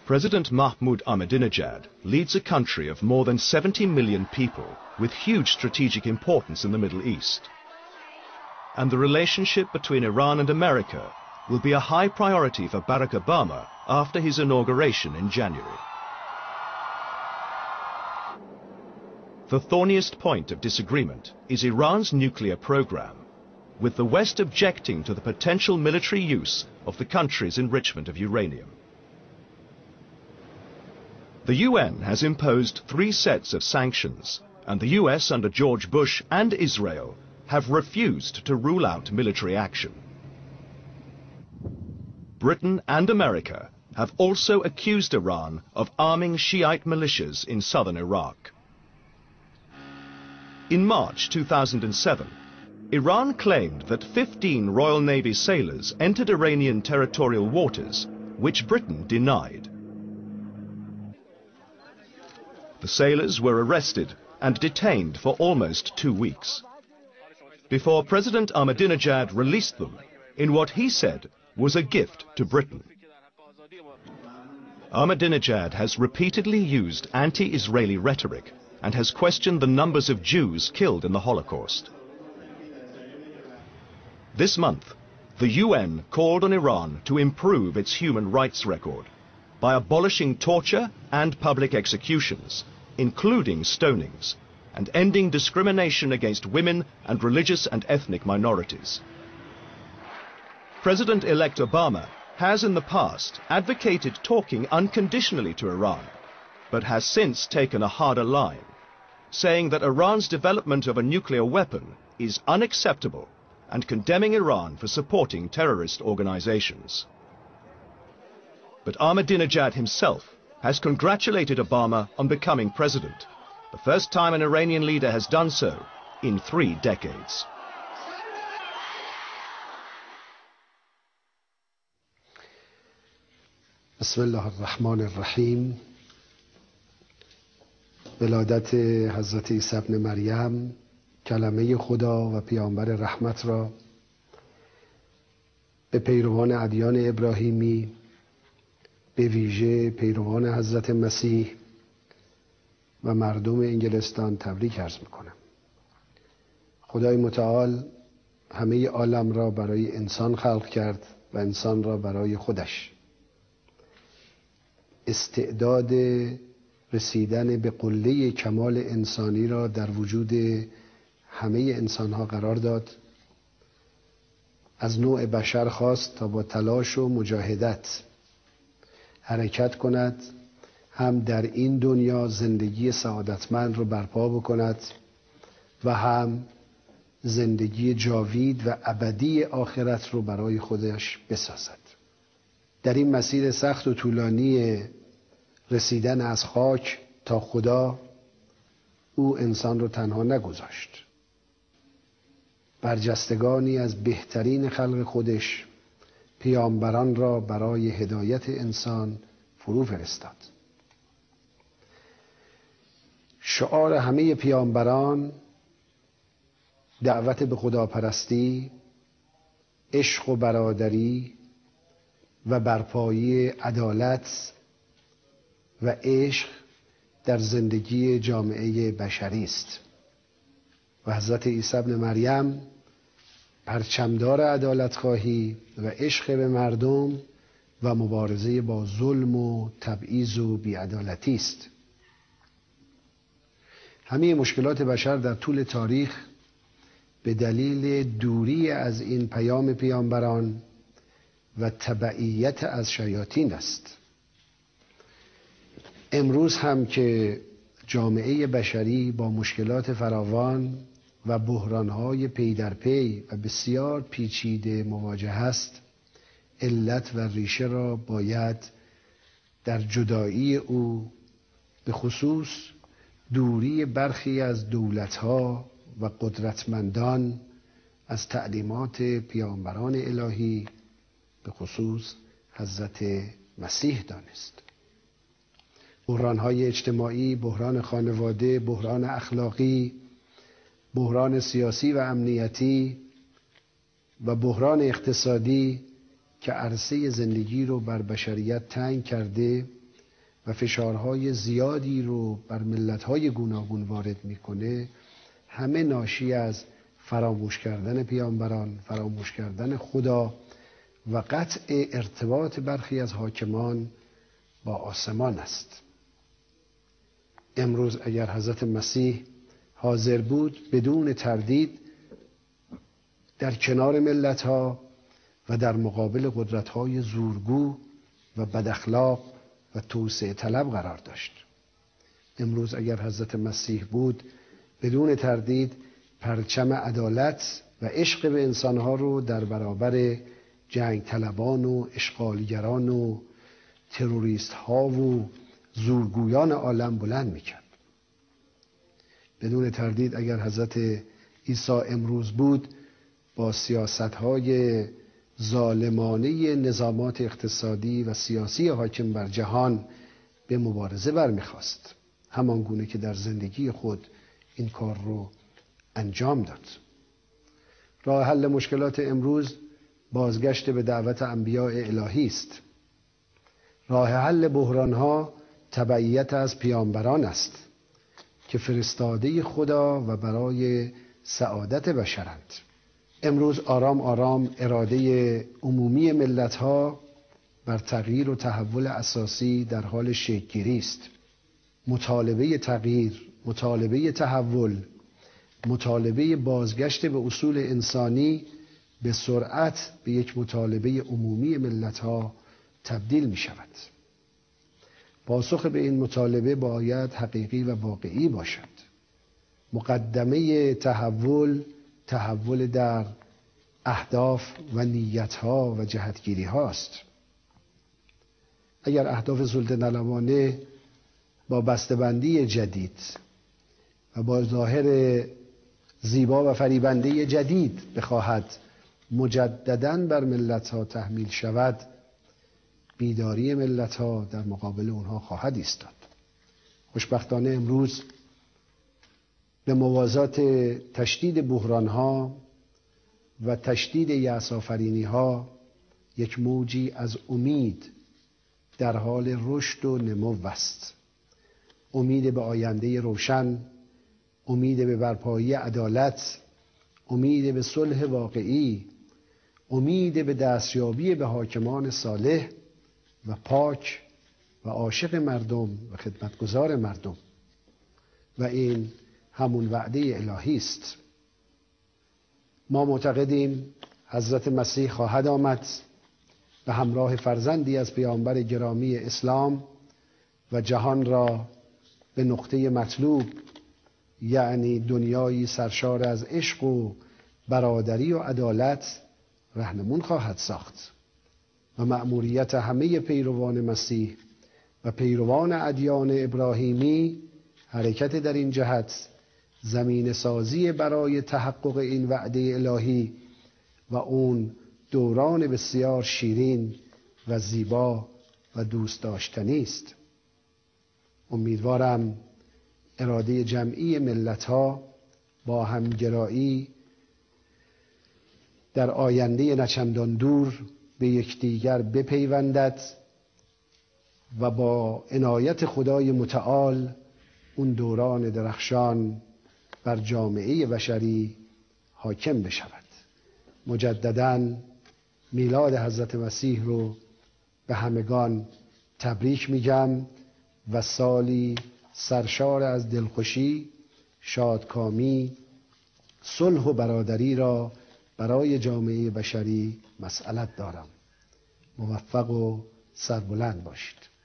President Mahmoud Ahmadinejad leads a country of more than 70 million people with huge strategic importance in the Middle East. And the relationship between Iran and America will be a high priority for Barack Obama after his inauguration in January. The thorniest point of disagreement is Iran's nuclear program, with the West objecting to the potential military use of the country's enrichment of uranium. The UN has imposed 3 sets of sanctions, and the US under George Bush and Israel have refused to rule out military action. Britain and America have also accused Iran of arming Shiite militias in southern Iraq. In March 2007, Iran claimed that 15 Royal Navy sailors entered Iranian territorial waters, which Britain denied. The sailors were arrested and detained for almost 2 weeks, before President Ahmadinejad released them in what he said was a gift to Britain. Ahmadinejad has repeatedly used anti-Israeli rhetoric and has questioned the numbers of Jews killed in the Holocaust. This month, the UN called on Iran to improve its human rights record by abolishing torture and public executions, including stonings, and ending discrimination against women and religious and ethnic minorities. President-elect Obama has in the past advocated talking unconditionally to Iran, but has since taken a harder line, saying that Iran's development of a nuclear weapon is unacceptable and condemning Iran for supporting terrorist organizations. But Ahmadinejad himself has congratulated Obama on becoming president, the first time an Iranian leader has done so in 3 decades. بسم الله الرحمن الرحیم. ولادت حضرت عیسی ابن مریم کلمه خدا و پیامبر رحمت را به پیروان ادیان ابراهیمی، به ویژه پیروان حضرت مسیح و مردم انگلستان تبریک عرض میکنم. خدای متعال همه عالم را برای انسان خلق کرد و انسان را برای خودش. استعداد رسیدن به قله کمال انسانی را در وجود همه انسانها قرار داد. از نوع بشر خواست تا با تلاش و مجاهدت حرکت کند، هم در این دنیا زندگی سعادتمند رو برپا بکند و هم زندگی جاوید و ابدی آخرت رو برای خودش بسازد. در این مسیر سخت و طولانی رسیدن از خاک تا خدا، او انسان رو تنها نگذاشت. برجستگانی از بهترین خلق خودش، پیامبران را برای هدایت انسان فرو فرستاد. شعار همه پیامبران دعوت به خداپرستی، عشق و برادری و برپایی عدالت و عشق در زندگی جامعه بشری است. و حضرت عیسی ابن مریم پرچمدار عدالت‌خواهی و عشق به مردم و مبارزه با ظلم و تبعیض و بی‌عدالتی است. همه مشکلات بشر در طول تاریخ به دلیل دوری از این پیام پیامبران و تبعیت از شیاطین است. امروز هم که جامعه بشری با مشکلات فراوان و بحران‌های پی در پی و بسیار پیچیده مواجه است، علت و ریشه را باید در جدایی او، به خصوص دوری برخی از دولت‌ها و قدرتمندان از تعلیمات پیامبران الهی، به خصوص حضرت مسیح دانست. بحران‌های اجتماعی، بحران خانواده، بحران اخلاقی، بحران سیاسی و امنیتی و بحران اقتصادی که عرصه زندگی رو بر بشریت تنگ کرده و فشارهای زیادی رو بر ملت‌های گوناگون وارد میکنه، همه ناشی از فراموش کردن پیامبران، فراموش کردن خدا و قطع ارتباط برخی از حاکمان با آسمان است. امروز اگر حضرت مسیح حاضر بود بدون تردید در کنار ملت‌ها و در مقابل قدرت‌های زورگو و بداخلاق و توسعه طلب قرار داشت. امروز اگر حضرت مسیح بود بدون تردید پرچم عدالت و عشق به انسانها رو در برابر جنگ طلبان و اشغالگران و تروریست ها و زورگویان عالم بلند میکرد. بدون تردید اگر حضرت عیسی امروز بود با سیاست های ظالمانه نظامات اقتصادی و سیاسی حاکم بر جهان به مبارزه برمیخواست، همان گونه که در زندگی خود این کار رو انجام داد. راه حل مشکلات امروز بازگشت به دعوت انبیاء الهی است. راه حل بحرانها تبعیت از پیامبران است که فرستاده خدا و برای سعادت بشرند. امروز آرام آرام اراده عمومی ملت‌ها بر تغییر و تحول اساسی در حال شکل‌گیری است. مطالبه تغییر، مطالبه تحول، مطالبه بازگشت به اصول انسانی به سرعت به یک مطالبه عمومی ملت‌ها تبدیل می شود. پاسخ به این مطالبه باید حقیقی و واقعی باشد. مقدمه تحول در اهداف و نیت‌ها و جهتگیری هاست. اگر اهداف سلطه‌طلبانه با بسته‌بندی جدید و با ظاهر زیبا و فریبنده جدید بخواهد مجدداً بر ملت‌ها تحمیل شود، بیداری ملت‌ها در مقابل اونها خواهد ایستاد. خوشبختانه امروز به موازات تشدید بحران‌ها و تشدید یأس‌آفرینی‌ها یک موجی از امید در حال رشد و نمو است. امید به آینده روشن، امید به برپایی عدالت، امید به صلح واقعی، امید به دستیابی به حاکمان صالح و پاک و عاشق مردم و خدمتگزار مردم. و این همون وعده الهی است. ما معتقدیم حضرت مسیح خواهد آمد به همراه فرزندی از پیامبر گرامی اسلام و جهان را به نقطه مطلوب، یعنی دنیایی سرشار از عشق و برادری و عدالت، رهنمون خواهد ساخت و مأموریت همه پیروان مسیح و پیروان ادیان ابراهیمی حرکت در این جهت زمین سازی برای تحقق این وعده الهی و اون دوران بسیار شیرین و زیبا و دوست داشتنی است. امیدوارم اراده جمعی ملت‌ها با همگرایی در آینده نچندان دور به یکدیگر بپیوندد و با عنایت خدای متعال اون دوران درخشان بر جامعه بشری حاکم بشود. مجدداً میلاد حضرت مسیح رو به همگان تبریک میگم و سالی سرشار از دلخوشی، شادکامی، صلح و برادری را برای جامعه بشری مسئلت دارم. موفق و سربلند باشید.